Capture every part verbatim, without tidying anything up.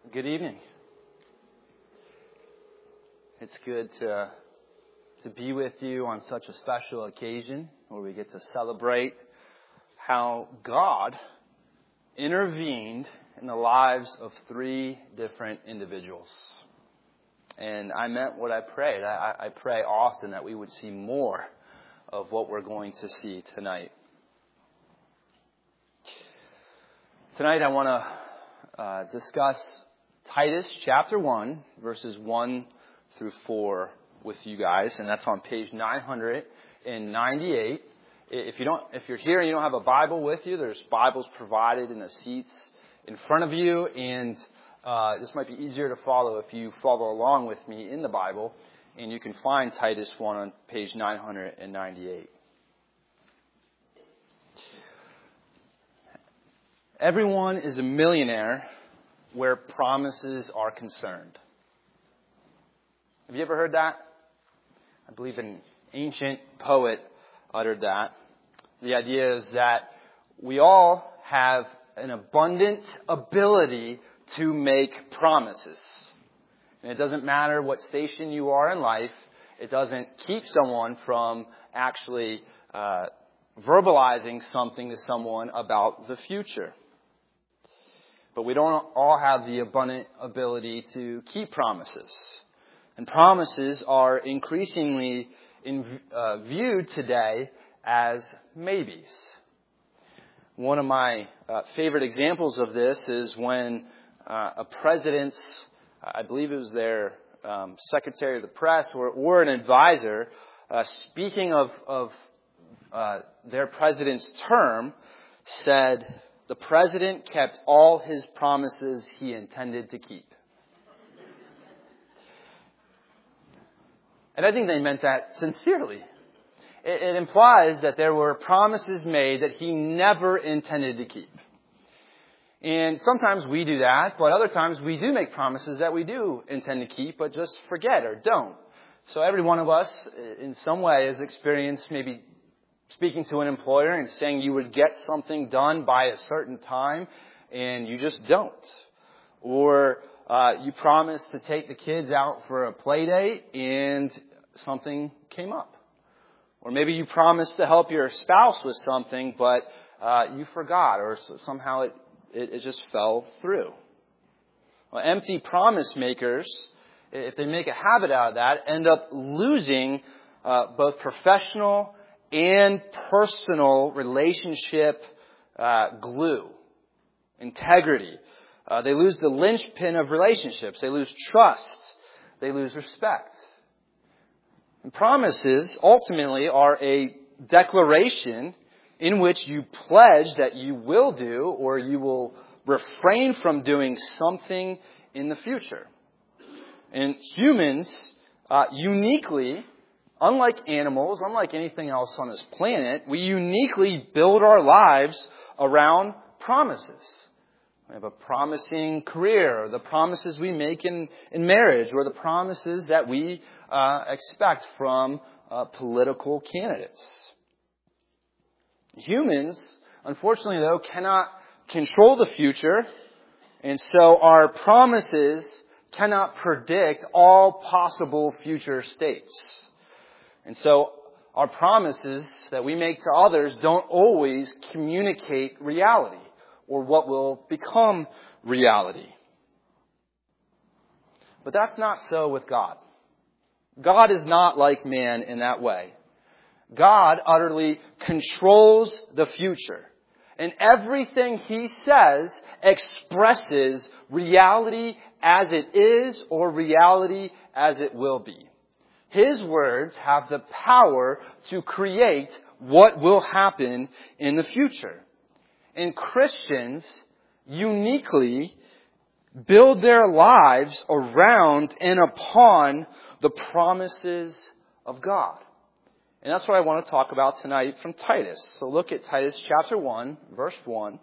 Good evening. It's good to, to be with you on such a special occasion where we get to celebrate how God intervened in the lives of three different individuals. And I meant what I prayed. I, I pray often that we would see more of what we're going to see tonight. Tonight I want to uh, discuss Titus chapter one, verses one through four with you guys, and that's on page nine hundred ninety-eight. If you don't, if you're here and you don't have a Bible with you, there's Bibles provided in the seats in front of you, and uh, this might be easier to follow if you follow along with me in the Bible, and you can find Titus one on page nine hundred ninety-eight. Everyone is a millionaire where promises are concerned. Have you ever heard that? I believe an ancient poet uttered that. The idea is that we all have an abundant ability to make promises. And it doesn't matter what station you are in life. It doesn't keep someone from actually uh, verbalizing something to someone about the future. But we don't all have the abundant ability to keep promises. And promises are increasingly in, uh, viewed today as maybes. One of my uh, favorite examples of this is when uh, a president's, I believe it was their um, secretary of the press or, or an advisor, uh, speaking of, of uh, their president's term, said, "The president kept all his promises he intended to keep." And I think they meant that sincerely. It, it implies that there were promises made that he never intended to keep. And sometimes we do that, but other times we do make promises that we do intend to keep, but just forget or don't. So every one of us, in some way, has experienced maybe speaking to an employer and saying you would get something done by a certain time, and you just don't. Or uh, you promised to take the kids out for a play date, and something came up. Or maybe you promised to help your spouse with something, but uh, you forgot, or somehow it, it, it just fell through. Well, empty promise makers, if they make a habit out of that, end up losing uh, both professional and personal relationship uh, glue, integrity. Uh, they lose the linchpin of relationships. They lose trust. They lose respect. And promises ultimately are a declaration in which you pledge that you will do or you will refrain from doing something in the future. And humans uh, uniquely, unlike animals, unlike anything else on this planet, we uniquely build our lives around promises. We have a promising career, or the promises we make in, in marriage, or the promises that we uh, expect from uh, political candidates. Humans, unfortunately, though, cannot control the future, and so our promises cannot predict all possible future states. And so our promises that we make to others don't always communicate reality or what will become reality. But that's not so with God. God is not like man in that way. God utterly controls the future. And everything He says expresses reality as it is or reality as it will be. His words have the power to create what will happen in the future. And Christians uniquely build their lives around and upon the promises of God. And that's what I want to talk about tonight from Titus. So look at Titus chapter one, verse one.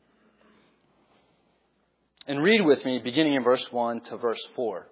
And read with me beginning in verse one to verse four.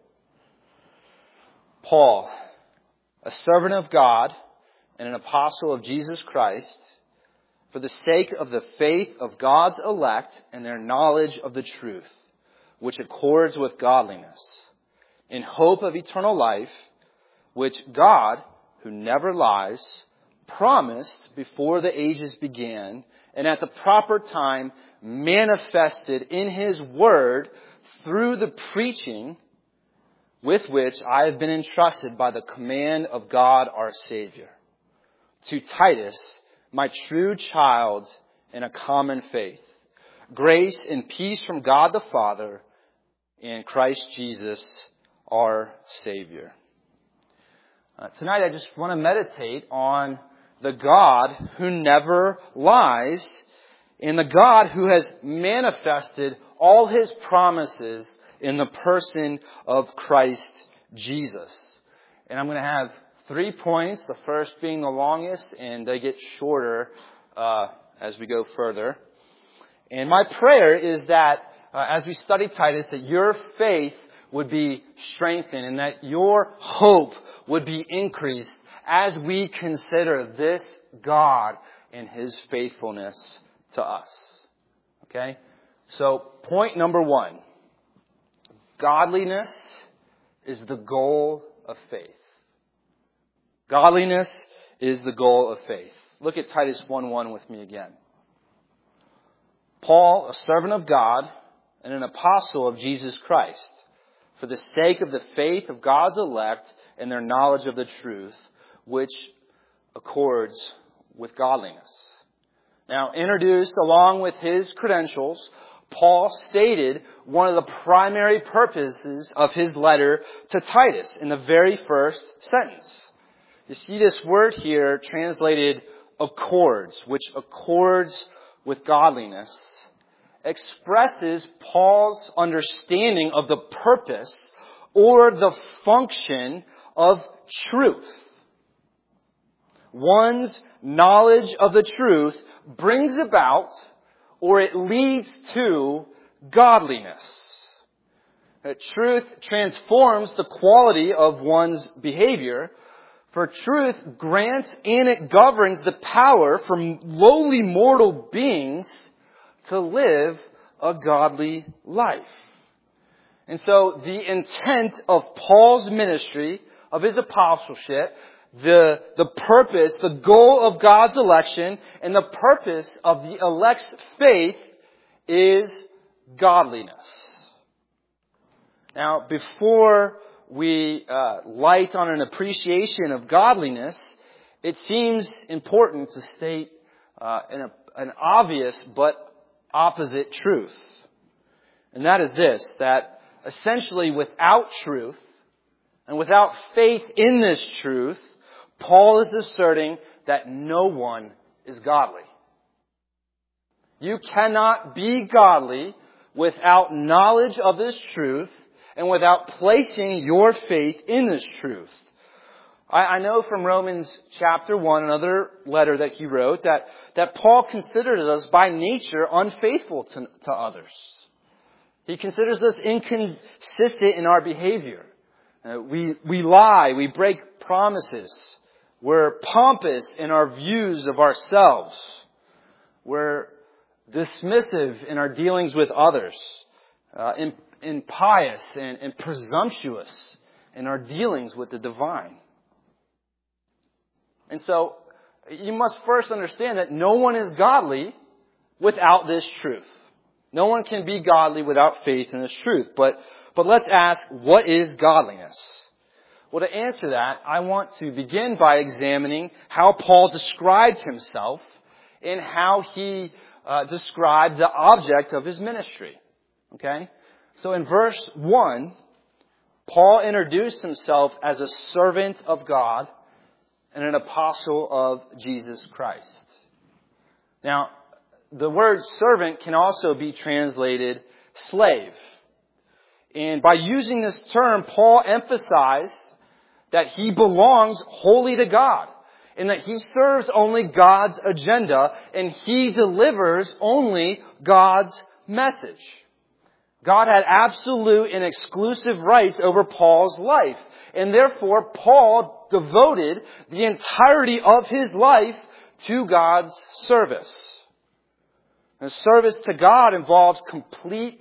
Paul, a servant of God and an apostle of Jesus Christ, for the sake of the faith of God's elect and their knowledge of the truth, which accords with godliness, in hope of eternal life, which God, who never lies, promised before the ages began, and at the proper time manifested in His Word through the preaching with which I have been entrusted by the command of God our Savior. To Titus, my true child in a common faith, grace and peace from God the Father and Christ Jesus our Savior. Uh, tonight I just want to meditate on the God who never lies and the God who has manifested all His promises in the person of Christ Jesus. And I'm going to have three points, the first being the longest, and they get shorter uh, as we go further. And my prayer is that uh, as we study Titus, that your faith would be strengthened and that your hope would be increased as we consider this God and His faithfulness to us. Okay? So, point number one. Godliness is the goal of faith. Godliness is the goal of faith. Look at Titus one one with me again. Paul, a servant of God and an apostle of Jesus Christ, for the sake of the faith of God's elect and their knowledge of the truth, which accords with godliness. Now, introduced along with his credentials, Paul stated one of the primary purposes of his letter to Titus in the very first sentence. You see this word here translated accords, which accords with godliness, expresses Paul's understanding of the purpose or the function of truth. One's knowledge of the truth brings about, or it leads to, godliness. That truth transforms the quality of one's behavior, for truth grants and it governs the power for lowly mortal beings to live a godly life. And so the intent of Paul's ministry, of his apostleship, the, the purpose, the goal of God's election, and the purpose of the elect's faith is godliness. Now, before we uh, light on an appreciation of godliness, it seems important to state uh, an, an obvious but opposite truth. And that is this, that essentially without truth and without faith in this truth, Paul is asserting that no one is godly. You cannot be godly without knowledge of this truth and without placing your faith in this truth. I, I know from Romans chapter one, another letter that he wrote, that, that Paul considers us by nature unfaithful to, to others. He considers us inconsistent in our behavior. Uh, we, we lie, we break promises. We're pompous in our views of ourselves. We're dismissive in our dealings with others. Uh, in impious and, and presumptuous in our dealings with the divine. And so, you must first understand that no one is godly without this truth. No one can be godly without faith in this truth. But, but let's ask, what is godliness? Well, to answer that, I want to begin by examining how Paul described himself and how he uh, described the object of his ministry. Okay? So in verse one, Paul introduced himself as a servant of God and an apostle of Jesus Christ. Now, the word servant can also be translated slave. And by using this term, Paul emphasized that he belongs wholly to God and that he serves only God's agenda and he delivers only God's message. God had absolute and exclusive rights over Paul's life. And therefore, Paul devoted the entirety of his life to God's service. And service to God involves complete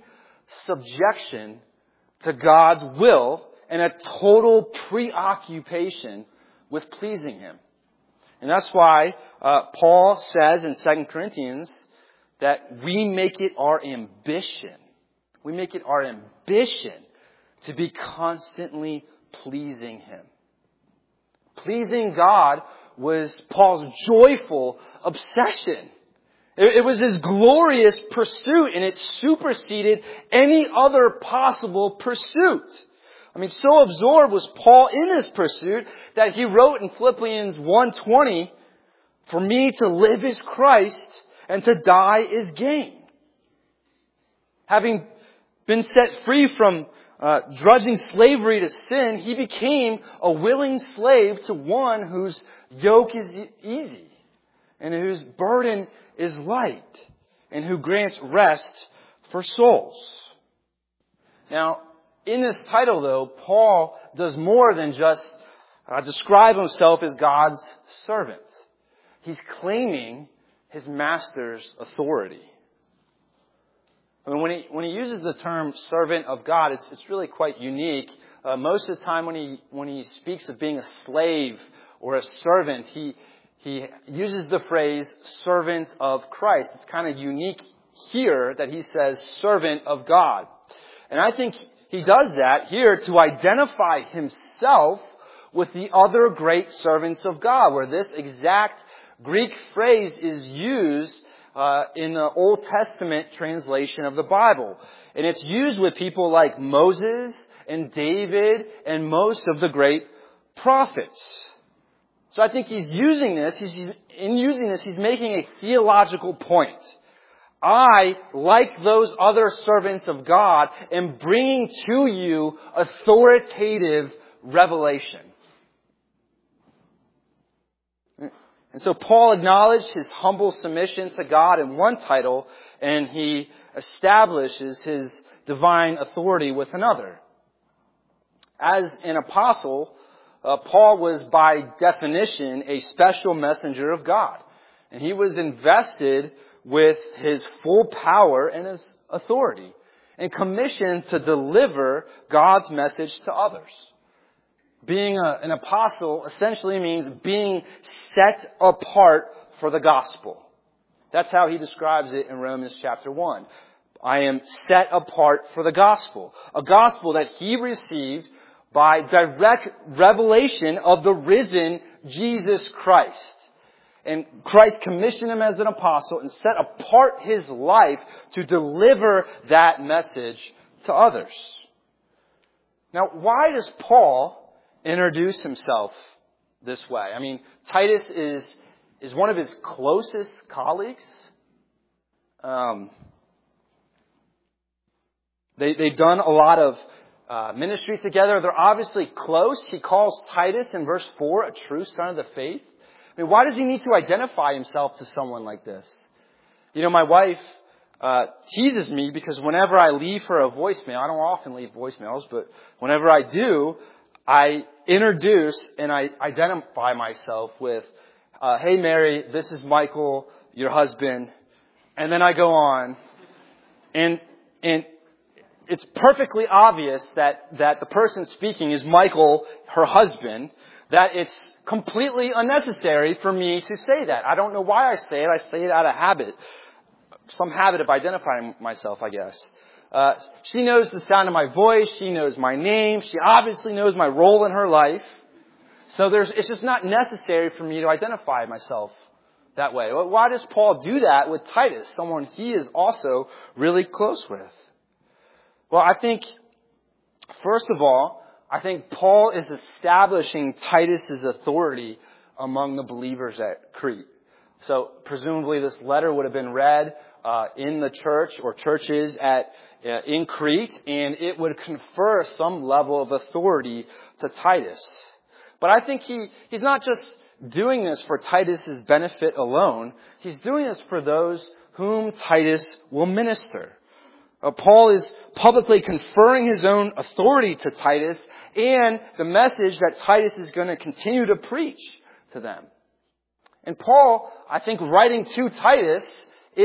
subjection to God's will and a total preoccupation with pleasing Him. And that's why uh, Paul says in Second Corinthians that we make it our ambition. We make it our ambition to be constantly pleasing Him. Pleasing God was Paul's joyful obsession. It, it was his glorious pursuit, and it superseded any other possible pursuit. I mean, so absorbed was Paul in his pursuit that he wrote in Philippians one twenty, "For me to live is Christ, and to die is gain." Having been set free from uh, drudging slavery to sin, he became a willing slave to one whose yoke is easy and whose burden is light and who grants rest for souls. Now, in this title, though, Paul does more than just uh, describe himself as God's servant. He's claiming his master's authority. I mean, when he when he uses the term servant of God, it's it's really quite unique. Uh, most of the time, when he when he speaks of being a slave or a servant, he he uses the phrase servant of Christ. It's kind of unique here that he says servant of God, and I think he does that here to identify himself with the other great servants of God, where this exact Greek phrase is used uh, in the Old Testament translation of the Bible. And it's used with people like Moses and David and most of the great prophets. So I think he's using this, he's, he's in using this, he's making a theological point. I, like those other servants of God, am bringing to you authoritative revelation. And so Paul acknowledged his humble submission to God in one title, and he establishes his divine authority with another. As an apostle, uh, Paul was by definition a special messenger of God. And he was invested with his full power and his authority, and commissioned to deliver God's message to others. Being a, an apostle essentially means being set apart for the gospel. That's how he describes it in Romans chapter one. I am set apart for the gospel. A gospel that he received by direct revelation of the risen Jesus Christ. And Christ commissioned him as an apostle and set apart his life to deliver that message to others. Now, why does Paul introduce himself this way? I mean, Titus is is one of his closest colleagues. Um, they, they've done a lot of uh, ministry together. They're obviously close. He calls Titus in verse four a true son of the faith. I mean, why does he need to identify himself to someone like this? You know, my wife uh, teases me because whenever I leave her a voicemail, I don't often leave voicemails, but whenever I do, I introduce and I identify myself with, uh, hey Mary, this is Michael, your husband, and then I go on, and and it's perfectly obvious that, that the person speaking is Michael, her husband, that it's completely unnecessary for me to say that. I don't know why I say it. I say it out of habit. Some habit of identifying myself, I guess. Uh, she knows the sound of my voice. She knows my name. She obviously knows my role in her life. So there's, it's just not necessary for me to identify myself that way. Why does Paul do that with Titus, someone he is also really close with? Well, I think, first of all, I think Paul is establishing Titus's authority among the believers at Crete. So presumably this letter would have been read uh, in the church or churches at uh, in Crete, and it would confer some level of authority to Titus. But I think he he's not just doing this for Titus's benefit alone. He's doing this for those whom Titus will minister. Uh, Paul is publicly conferring his own authority to Titus and the message that Titus is going to continue to preach to them. And Paul, I think, writing to Titus is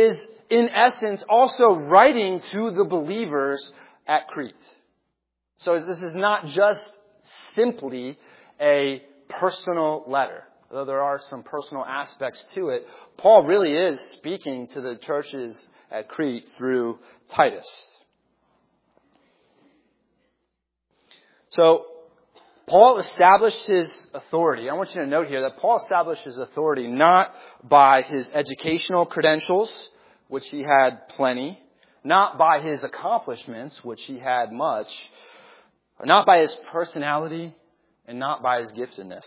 in essence, also writing to the believers at Crete. So this is not just simply a personal letter, though there are some personal aspects to it. Paul really is speaking to the churches at Crete through Titus. So, Paul established his authority. I want you to note here that Paul established his authority not by his educational credentials, which he had plenty, not by his accomplishments, which he had much, not by his personality, and not by his giftedness.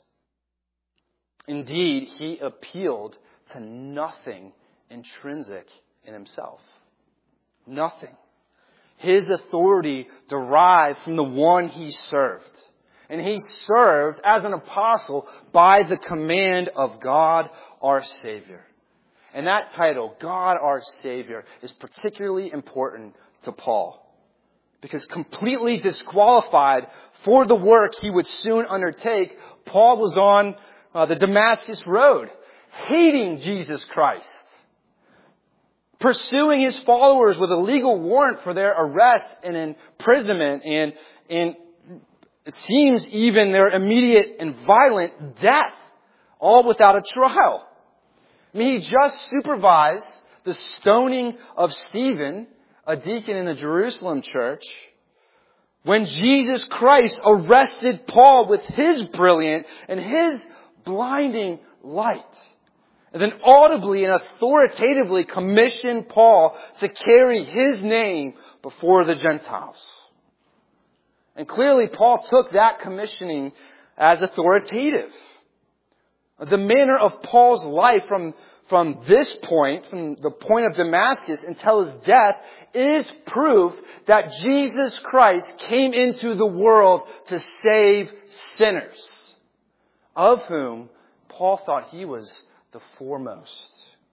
Indeed, he appealed to nothing intrinsic in himself. Nothing. His authority derived from the one he served. And he served as an apostle by the command of God our Savior. And that title, God our Savior, is particularly important to Paul. Because completely disqualified for the work he would soon undertake, Paul was on uh, the Damascus Road, hating Jesus Christ, pursuing his followers with a legal warrant for their arrest and imprisonment, and, and it seems even their immediate and violent death, all without a trial. I mean, he just supervised the stoning of Stephen, a deacon in the Jerusalem church, when Jesus Christ arrested Paul with his brilliant and his blinding light. And then audibly and authoritatively commissioned Paul to carry his name before the Gentiles. And clearly Paul took that commissioning as authoritative. The manner of Paul's life from, from this point, from the point of Damascus until his death, is proof that Jesus Christ came into the world to save sinners, of whom Paul thought he was the foremost.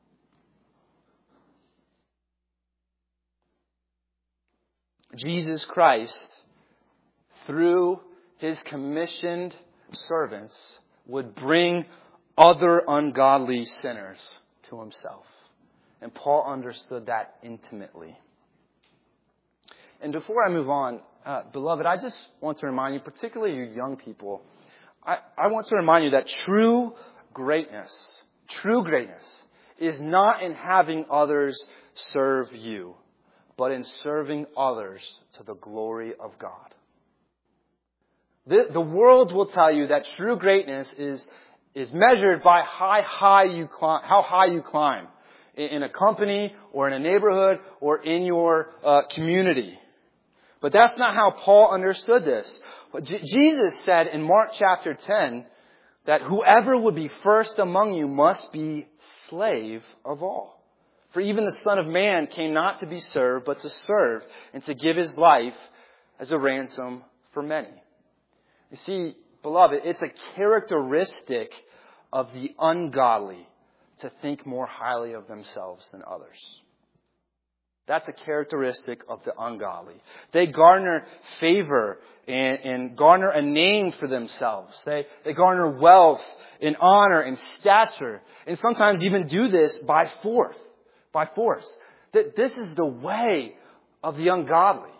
Jesus Christ, through his commissioned servants, would bring other ungodly sinners to himself. And Paul understood that intimately. And before I move on, uh, beloved, I just want to remind you, particularly you young people, I, I want to remind you that true greatness, true greatness is not in having others serve you, but in serving others to the glory of God. The, the world will tell you that true greatness is, is measured by how high you climb, how high you climb in, in a company or in a neighborhood or in your uh, community. But that's not how Paul understood this. J- Jesus said in Mark chapter ten that whoever would be first among you must be slave of all. For even the Son of Man came not to be served, but to serve and to give his life as a ransom for many. You see, beloved, it's a characteristic of the ungodly to think more highly of themselves than others. That's a characteristic of the ungodly. They garner favor and, and garner a name for themselves. They, they garner wealth and honor and stature, and sometimes even do this by force. By force. That this is the way of the ungodly.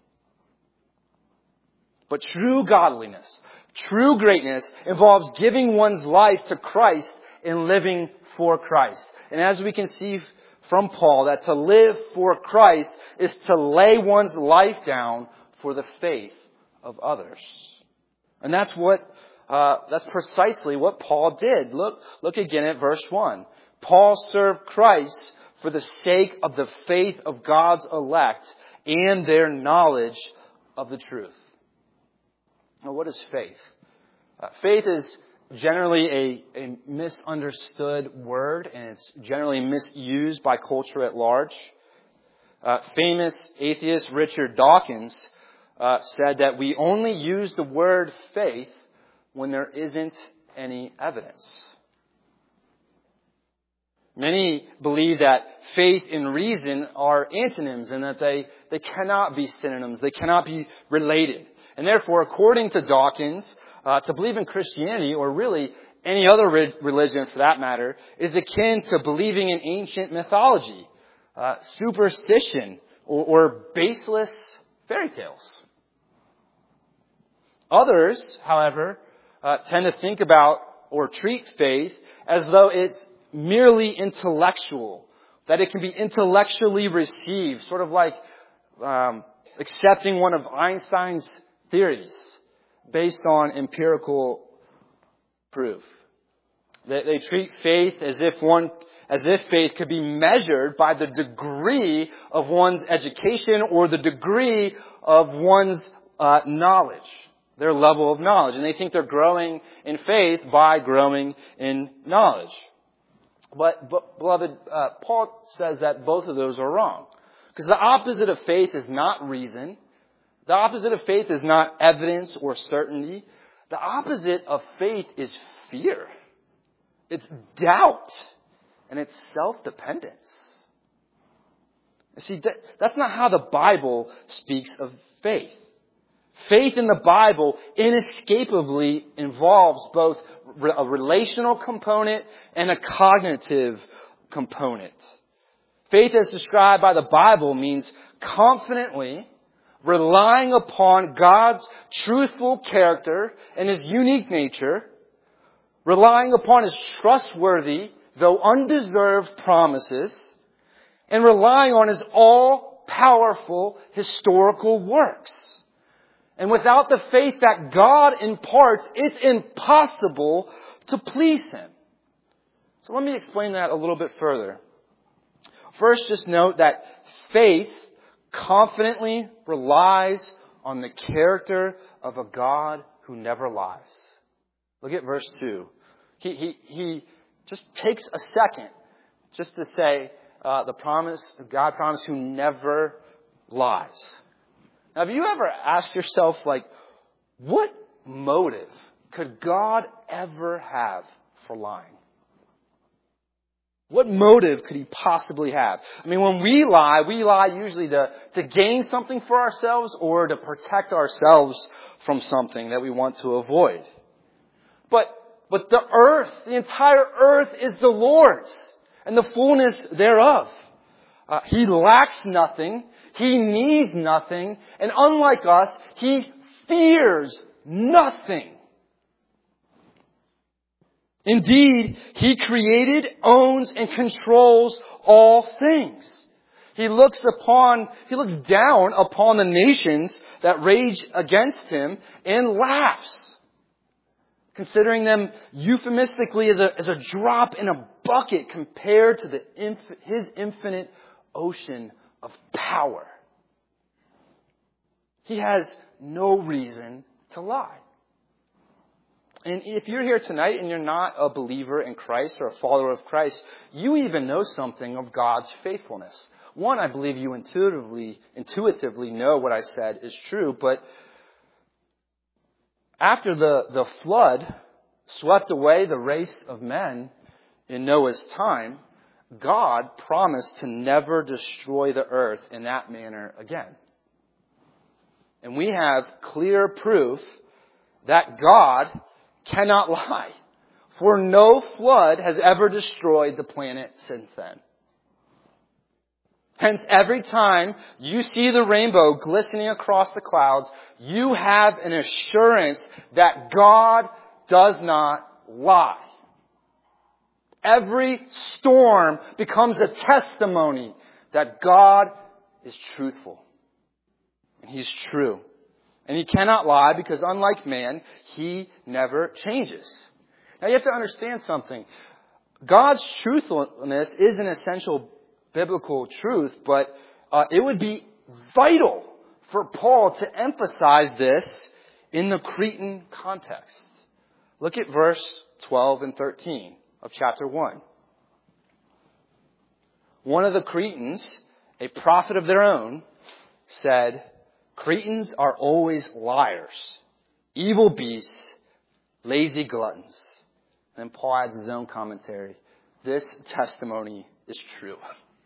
But true godliness, true greatness involves giving one's life to Christ and living for Christ. And as we can see from Paul, that to live for Christ is to lay one's life down for the faith of others. And that's what, uh, that's precisely what Paul did. Look, look again at verse one. Paul served Christ for the sake of the faith of God's elect and their knowledge of the truth. Now, what is faith? Uh, faith is generally a, a misunderstood word, and it's generally misused by culture at large. Uh, famous atheist Richard Dawkins uh, said that we only use the word faith when there isn't any evidence. Many believe that faith and reason are antonyms and that they, they cannot be synonyms. They cannot be related. And therefore, according to Dawkins, uh, to believe in Christianity, or really any other re- religion for that matter, is akin to believing in ancient mythology, uh, superstition or, or baseless fairy tales. Others, however, uh, tend to think about or treat faith as though it's merely intellectual, that it can be intellectually received, sort of like um, accepting one of Einstein's theories based on empirical proof. They, they treat faith as if one, as if faith could be measured by the degree of one's education or the degree of one's uh, knowledge, their level of knowledge. And they think they're growing in faith by growing in knowledge. But, but beloved, uh, Paul says that both of those are wrong. Because the opposite of faith is not reason. The opposite of faith is not evidence or certainty. The opposite of faith is fear. It's doubt. And it's self-dependence. See, that, that's not how the Bible speaks of faith. Faith in the Bible inescapably involves both a relational component and a cognitive component. Faith as described by the Bible means confidently relying upon God's truthful character and His unique nature, relying upon His trustworthy, though undeserved promises, and relying on His all-powerful historical works. And without the faith that God imparts, it's impossible to please Him. So let me explain that a little bit further. First, just note that faith confidently relies on the character of a God who never lies. Look at verse two. He, he, he just takes a second just to say uh, the promise, God promise who never lies. Now, have you ever asked yourself, like, what motive could God ever have for lying? What motive could He possibly have? I mean, when we lie, we lie usually to, to gain something for ourselves or to protect ourselves from something that we want to avoid. But, but the earth, the entire earth is the Lord's and the fullness thereof. Uh, he lacks nothing. He needs nothing. And unlike us, He fears nothing. Indeed, He created, owns, and controls all things. He looks upon, He looks down upon the nations that rage against Him and laughs, considering them euphemistically as a, as a drop in a bucket compared to the inf- His infinite ocean of power. He has no reason to lie. And if you're here tonight and you're not a believer in Christ or a follower of Christ, you even know something of God's faithfulness. One, I believe you intuitively, intuitively know what I said is true, but after the, the flood swept away the race of men in Noah's time, God promised to never destroy the earth in that manner again. And we have clear proof that God cannot lie, for no flood has ever destroyed the planet since then. Hence, every time you see the rainbow glistening across the clouds, you have an assurance that God does not lie. Every storm becomes a testimony that God is truthful. And He's true. And He cannot lie because unlike man, He never changes. Now you have to understand something. God's truthfulness is an essential biblical truth, but uh, it would be vital for Paul to emphasize this in the Cretan context. Look at verse twelve and thirteen of chapter one. One of the Cretans, a prophet of their own, said, Cretans are always liars, evil beasts, lazy gluttons. And Paul adds his own commentary. This testimony is true.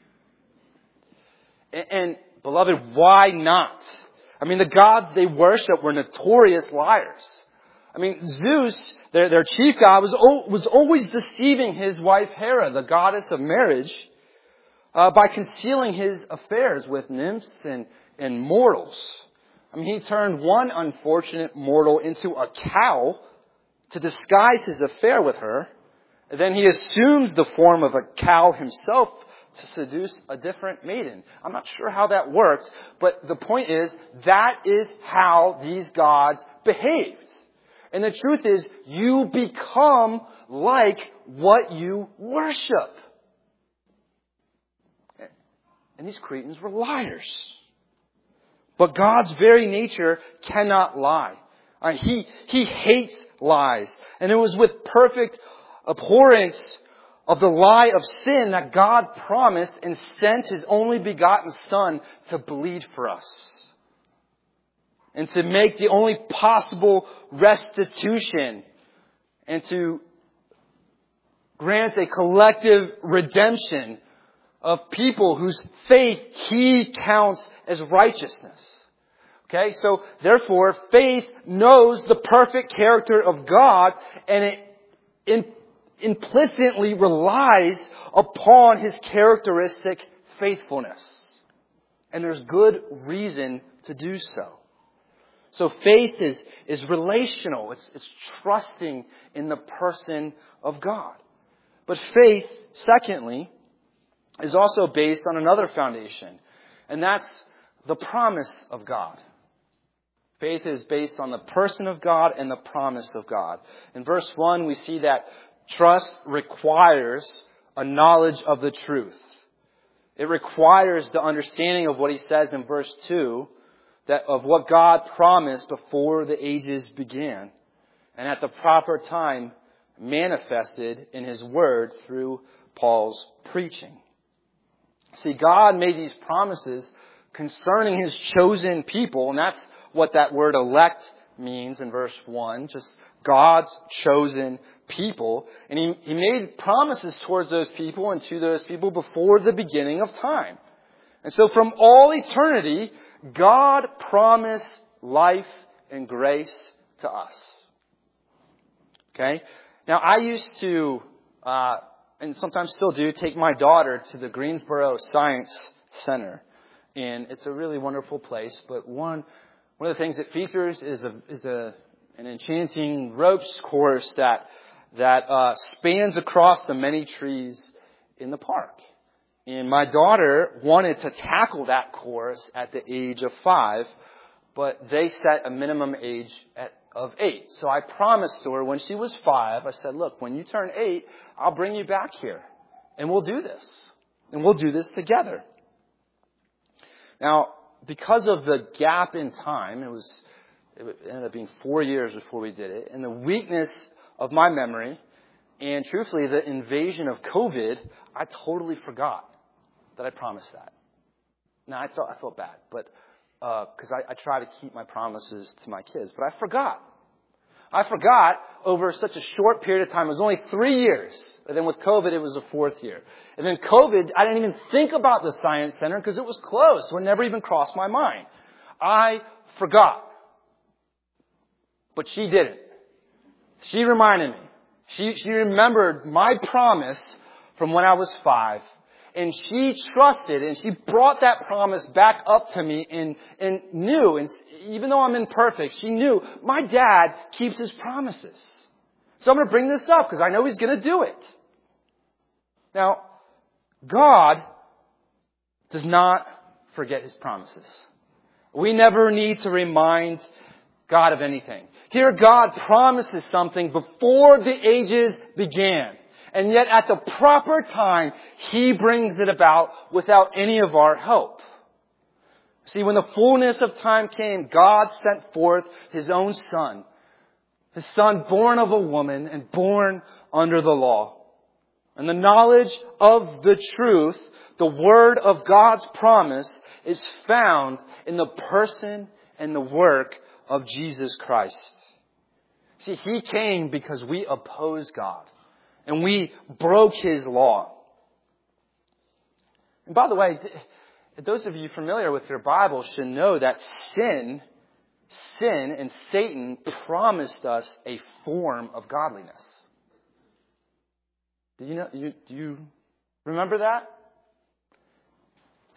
And, and beloved, why not? I mean, the gods they worship were notorious liars. I mean, Zeus, their, their chief god, was, was always deceiving his wife Hera, the goddess of marriage. uh, by concealing his affairs with nymphs and, and mortals. I mean, he turned one unfortunate mortal into a cow to disguise his affair with her. And then he assumes the form of a cow himself to seduce a different maiden. I'm not sure how that works, but the point is, that is how these gods behaved. And the truth is, you become like what you worship. And these Cretans were liars. But God's very nature cannot lie. Uh, he, he hates lies. And it was with perfect abhorrence of the lie of sin that God promised and sent His only begotten Son to bleed for us. And to make the only possible restitution. And to grant a collective redemption of people whose faith He counts as righteousness. Okay, so therefore faith knows the perfect character of God, and it in, implicitly relies upon His characteristic faithfulness. And there's good reason to do so. So faith is, is relational. It's, it's trusting in the person of God. But faith, secondly, is also based on another foundation. And that's the promise of God. Faith is based on the person of God and the promise of God. In verse one, we see that trust requires a knowledge of the truth. It requires the understanding of what he says in verse two, that of what God promised before the ages began, and at the proper time manifested in His Word through Paul's preaching. See, God made these promises concerning His chosen people, and that's what that word elect means in verse one, just God's chosen people. And he, he made promises towards those people and to those people before the beginning of time. And so from all eternity, God promised life and grace to us. Okay? Now, I used to, uh, and sometimes still do, take my daughter to the Greensboro Science Center. And it's a really wonderful place. But one one of the things it features is a is a an enchanting ropes course that that uh, spans across the many trees in the park. And my daughter wanted to tackle that course at the age of five, but they set a minimum age at, of eight. So I promised to her when she was five, I said, look, when you turn eight, I'll bring you back here. And we'll do this. And we'll do this together. Now, because of the gap in time, it was it ended up being four years before we did it, and the weakness of my memory, and truthfully, the invasion of COVID, I totally forgot that I promised that. Now, I felt I felt bad, but because uh, I, I try to keep my promises to my kids, but I forgot. I forgot over such a short period of time. It was only three years. And then with COVID, it was a fourth year. And then COVID, I didn't even think about the Science Center because it was closed. So it never even crossed my mind. I forgot. But she didn't. She reminded me. She, she remembered my promise from when I was five. And she trusted and she brought that promise back up to me and, and knew, and even though I'm imperfect, she knew my dad keeps his promises. So I'm going to bring this up because I know he's going to do it. Now, God does not forget His promises. We never need to remind God of anything. Here God promises something before the ages began. And yet at the proper time, He brings it about without any of our help. See, when the fullness of time came, God sent forth His own Son. His Son born of a woman and born under the law. And the knowledge of the truth, the word of God's promise, is found in the person and the work of Jesus Christ. See, He came because we opposed God. And we broke His law. And by the way, those of you familiar with your Bible should know that sin, sin and Satan promised us a form of godliness. Do you know? You, do you remember that?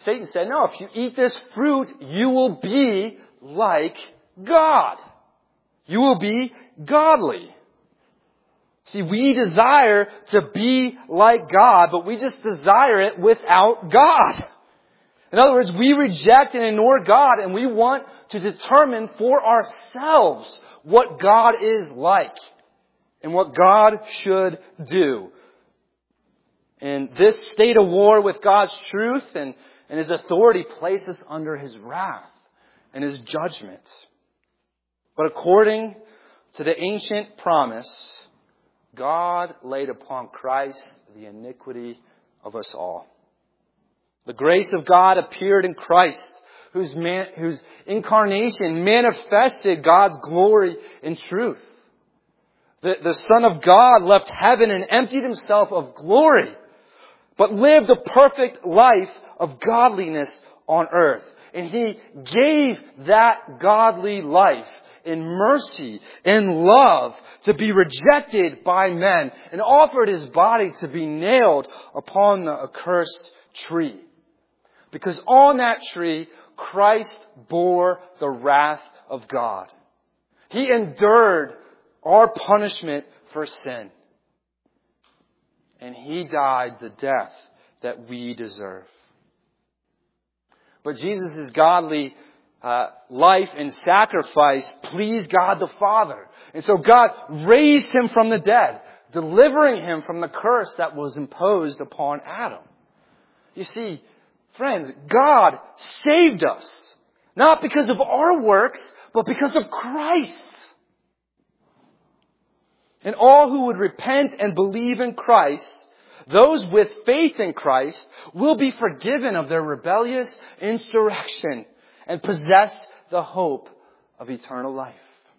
Satan said, no, if you eat this fruit, you will be like God. You will be godly. See, we desire to be like God, but we just desire it without God. In other words, we reject and ignore God, and we want to determine for ourselves what God is like and what God should do. And this state of war with God's truth and, and His authority places us under His wrath and His judgment. But according to the ancient promise, God laid upon Christ the iniquity of us all. The grace of God appeared in Christ, whose, man, whose incarnation manifested God's glory and truth. The, the Son of God left heaven and emptied Himself of glory, but lived a perfect life of godliness on earth. And He gave that godly life in mercy and love to be rejected by men and offered His body to be nailed upon the accursed tree. Because on that tree, Christ bore the wrath of God. He endured our punishment for sin. And He died the death that we deserve. But Jesus' godly uh, life and sacrifice pleased God the Father. And so God raised Him from the dead, delivering Him from the curse that was imposed upon Adam. You see, friends, God saved us, not because of our works, but because of Christ. And all who would repent and believe in Christ, those with faith in Christ, will be forgiven of their rebellious insurrection and possess the hope of eternal life.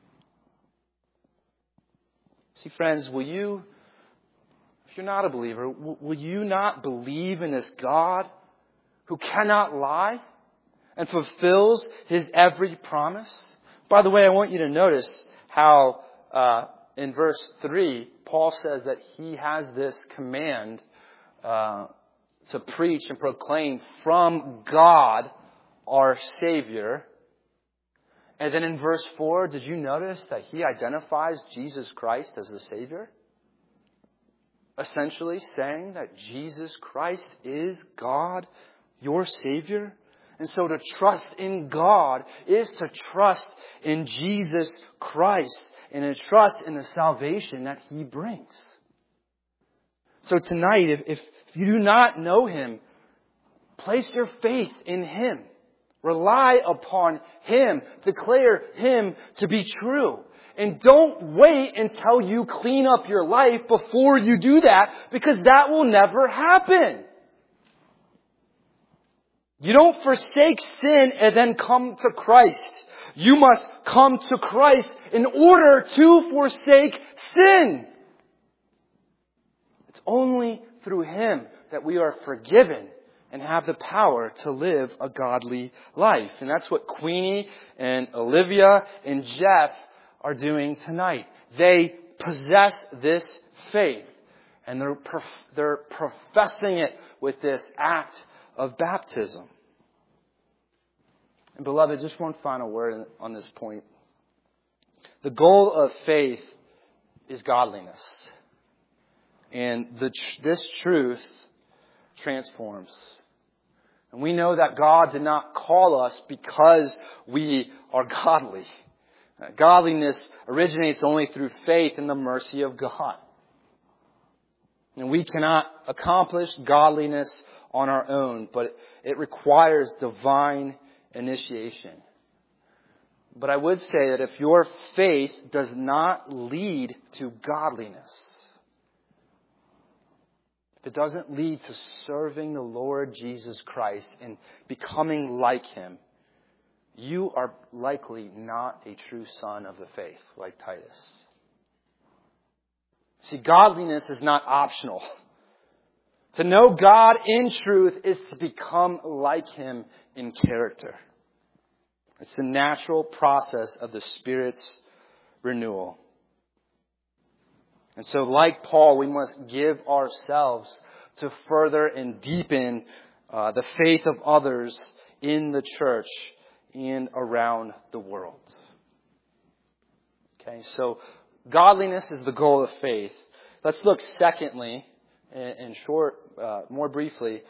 See, friends, will you, if you're not a believer, will you not believe in this God who cannot lie and fulfills His every promise? By the way, I want you to notice how uh, in verse three, Paul says that he has this command uh, to preach and proclaim from God, our Savior. And then in verse four, did you notice that he identifies Jesus Christ as the Savior? Essentially saying that Jesus Christ is God, your Savior. And so to trust in God is to trust in Jesus Christ and to trust in the salvation that He brings. So tonight, if, if you do not know Him, place your faith in Him. Rely upon Him. Declare Him to be true. And don't wait until you clean up your life before you do that, because that will never happen. You don't forsake sin and then come to Christ. You must come to Christ in order to forsake sin. It's only through Him that we are forgiven and have the power to live a godly life. And that's what Queenie and Olivia and Jeff are doing tonight. They possess this faith, and they're prof- they're professing it with this act of baptism. And beloved, just one final word on this point. The goal of faith is godliness. And the tr- this truth transforms. And we know that God did not call us because we are godly. Godliness originates only through faith in the mercy of God. And we cannot accomplish godliness on our own, but it requires divine initiation. But I would say that if your faith does not lead to godliness, if it doesn't lead to serving the Lord Jesus Christ and becoming like Him, you are likely not a true son of the faith, like Titus. See, godliness is not optional. To know God in truth is to become like Him in character. It's the natural process of the Spirit's renewal. And so, like Paul, we must give ourselves to further and deepen uh, the faith of others in the church and around the world. Okay, so godliness is the goal of faith. Let's look secondly, in short, uh, more briefly,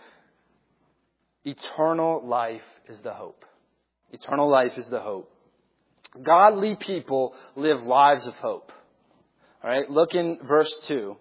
eternal life is the hope. Eternal life is the hope. Godly people live lives of hope. All right, look in verse two.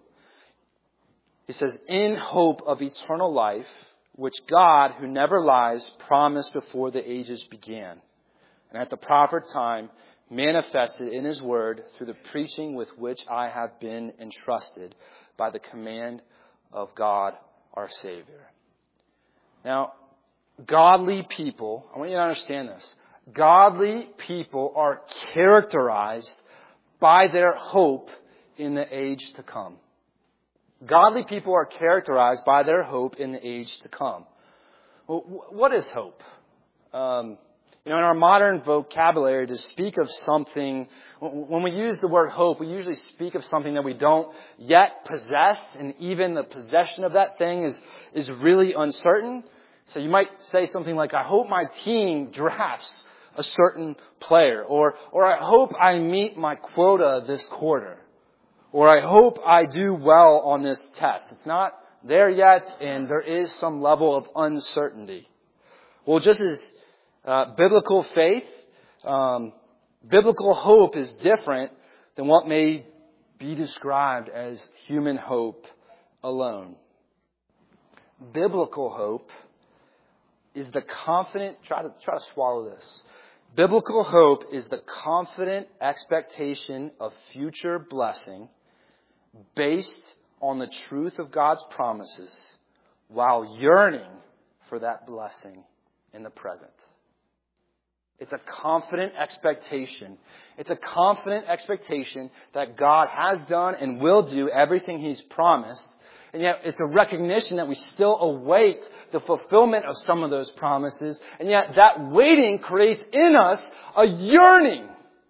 He says, in hope of eternal life, which God, who never lies, promised before the ages began, and at the proper time manifested in His word through the preaching with which I have been entrusted by the command of God our Savior. Now, godly people, I want you to understand this. Godly people are characterized by their hope in the age to come. Godly people are characterized by their hope in the age to come. Well, what is hope? Um, you know, in our modern vocabulary, to speak of something, when we use the word hope, we usually speak of something that we don't yet possess, and even the possession of that thing is, is really uncertain. So you might say something like, I hope my team drafts a certain player, or, or I hope I meet my quota this quarter. Or I hope I do well on this test. It's not there yet, and there is some level of uncertainty. Well, just as uh, biblical faith, um, biblical hope is different than what may be described as human hope alone. Biblical hope is the confident, try to, try to swallow this. Biblical hope is the confident expectation of future blessing based on the truth of God's promises while yearning for that blessing in the present. It's a confident expectation. It's a confident expectation that God has done and will do everything He's promised. And yet it's a recognition that we still await the fulfillment of some of those promises. And yet that waiting creates in us a yearning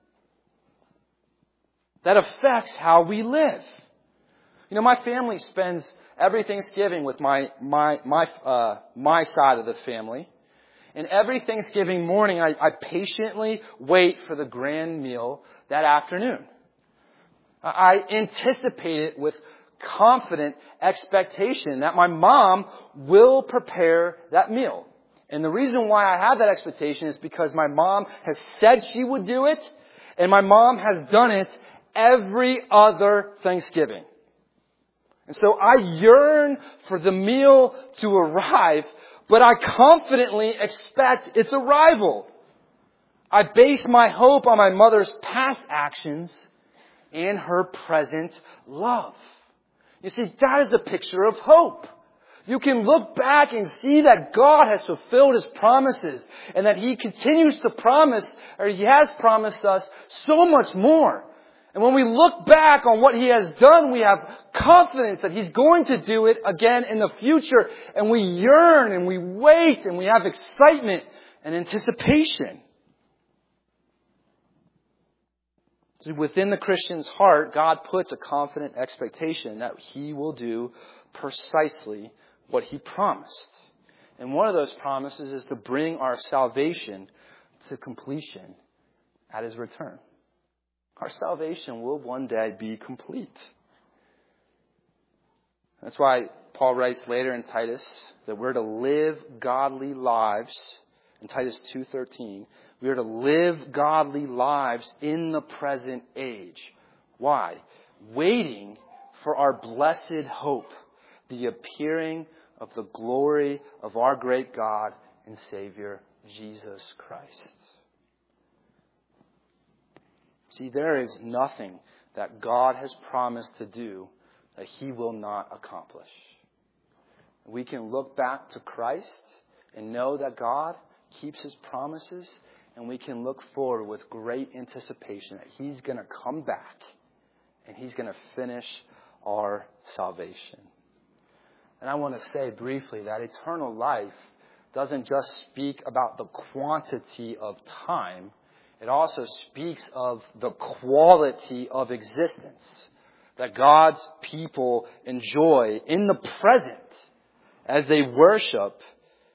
that affects how we live. You know, my family spends every Thanksgiving with my my my uh, my side of the family. And every Thanksgiving morning, I, I patiently wait for the grand meal that afternoon. I anticipate it with confident expectation that my mom will prepare that meal. And the reason why I have that expectation is because my mom has said she would do it, and my mom has done it every other Thanksgiving. And so I yearn for the meal to arrive, but I confidently expect its arrival. I base my hope on my mother's past actions and her present love. You see, that is a picture of hope. You can look back and see that God has fulfilled His promises and that He continues to promise, or He has promised us so much more. And when we look back on what He has done, we have confidence that He's going to do it again in the future. And we yearn and we wait and we have excitement and anticipation. So within the Christian's heart, God puts a confident expectation that He will do precisely what He promised. And one of those promises is to bring our salvation to completion at His return. Our salvation will one day be complete. That's why Paul writes later in Titus that we're to live godly lives. In Titus two thirteen, we are to live godly lives in the present age. Why? Waiting for our blessed hope, the appearing of the glory of our great God and Savior, Jesus Christ. See, there is nothing that God has promised to do that He will not accomplish. We can look back to Christ and know that God keeps His promises, and we can look forward with great anticipation that He's going to come back and He's going to finish our salvation. And I want to say briefly that eternal life doesn't just speak about the quantity of time. It also speaks of the quality of existence that God's people enjoy in the present as they worship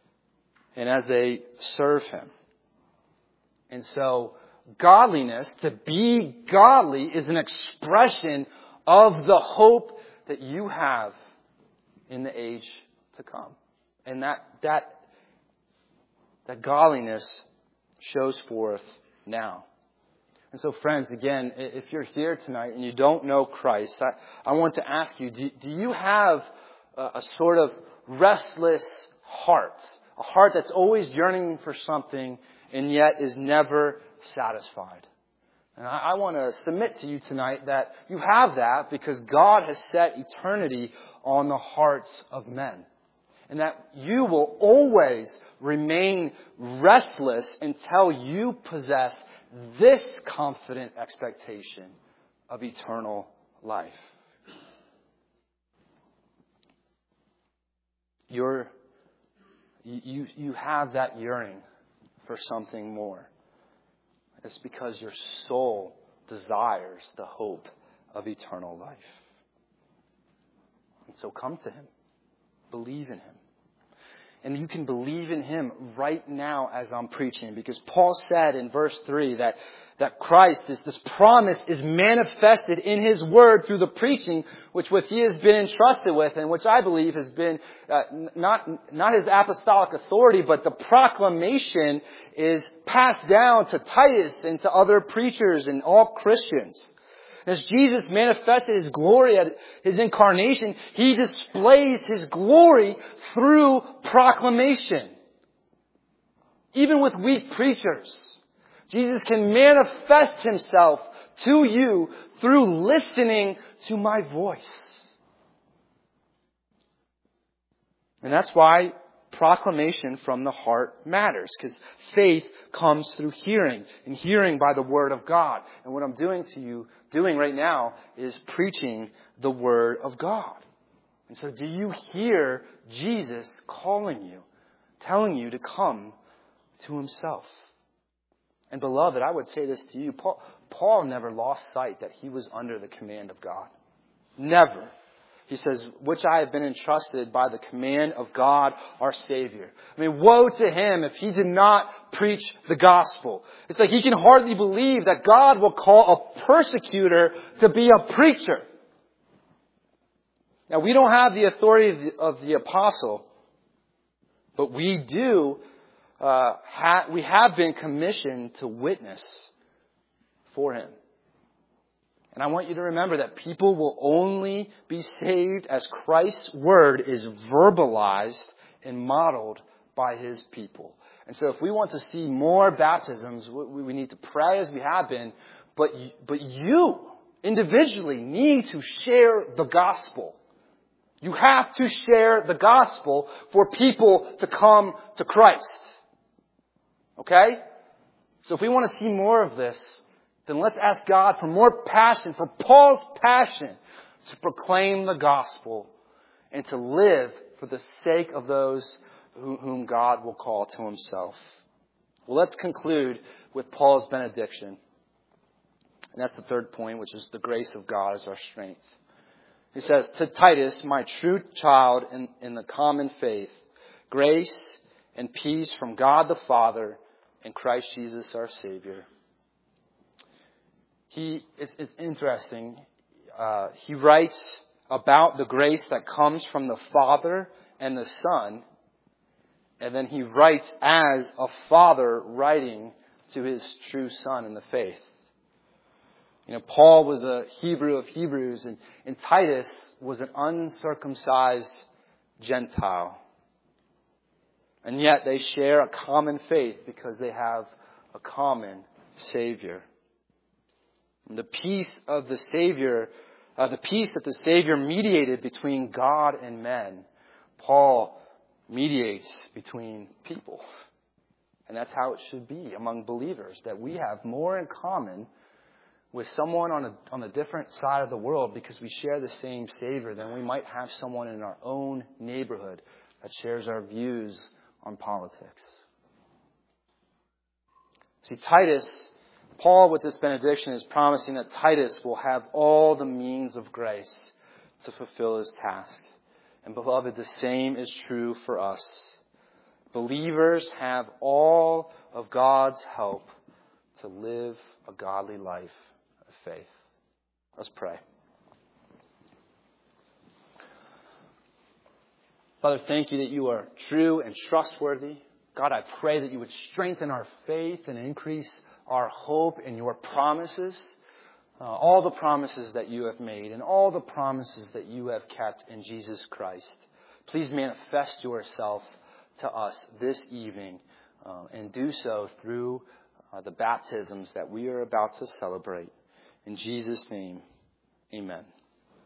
and as they serve Him. And so, godliness, to be godly, is an expression of the hope that you have in the age to come. And that, that, that godliness shows forth now. And so, friends, again, if you're here tonight and you don't know Christ, I, I want to ask you, do, do you have a, a sort of restless heart? A heart that's always yearning for something and yet is never satisfied? And I, I want to submit to you tonight that you have that because God has set eternity on the hearts of men. And that you will always remain restless until you possess this confident expectation of eternal life. You're, you, you have that yearning for something more. It's because your soul desires the hope of eternal life. And so come to Him. Believe in Him. And you can believe in Him right now as I'm preaching. Because Paul said in verse three that, that Christ, is, this promise is manifested in His Word through the preaching which with He has been entrusted with, and which I believe has been uh, not, not His apostolic authority, but the proclamation is passed down to Titus and to other preachers and all Christians. As Jesus manifested His glory at His incarnation, He displays His glory through proclamation. Even with weak preachers, Jesus can manifest Himself to you through listening to my voice. And that's why proclamation from the heart matters, because faith comes through hearing, and hearing by the Word of God. And what I'm doing to you, doing right now, is preaching the Word of God. And so do you hear Jesus calling you, telling you to come to Himself? And beloved, I would say this to you, Paul, Paul never lost sight that he was under the command of God. Never. He says, which I have been entrusted by the command of God, our Savior. I mean, woe to him if he did not preach the gospel. It's like he can hardly believe that God will call a persecutor to be a preacher. Now, we don't have the authority of the, of the apostle, but we do, uh, ha- we have been commissioned to witness for him. And I want you to remember that people will only be saved as Christ's word is verbalized and modeled by His people. And so if we want to see more baptisms, we need to pray as we have been. But, but you individually need to share the gospel. You have to share the gospel for people to come to Christ. Okay? So if we want to see more of this, then let's ask God for more passion, for Paul's passion, to proclaim the gospel and to live for the sake of those whom God will call to Himself. Well, let's conclude with Paul's benediction. And that's the third point, which is the grace of God is our strength. He says, to Titus, my true child in, in the common faith, grace and peace from God the Father and Christ Jesus our Savior. He is, is interesting. Uh, he writes about the grace that comes from the Father and the Son. And then he writes as a father writing to his true son in the faith. You know, Paul was a Hebrew of Hebrews, and, and Titus was an uncircumcised Gentile. And yet they share a common faith because they have a common Savior. And the peace of the Savior, uh, the peace that the Savior mediated between God and men, Paul mediates between people. And that's how it should be among believers, that we have more in common with someone on a, on a different side of the world because we share the same Savior than we might have someone in our own neighborhood that shares our views on politics. See, Titus, Paul with this benediction is promising that Titus will have all the means of grace to fulfill his task. And beloved, the same is true for us. believers have all of God's help to live a godly life of faith. Let's pray. Father, thank you that you are true and trustworthy. God, I pray that you would strengthen our faith and increase our hope in your promises. Uh, all the promises that you have made and all the promises that you have kept in Jesus Christ. Please manifest yourself to us this evening uh, and do so through uh, the baptisms that we are about to celebrate. In Jesus' name, amen.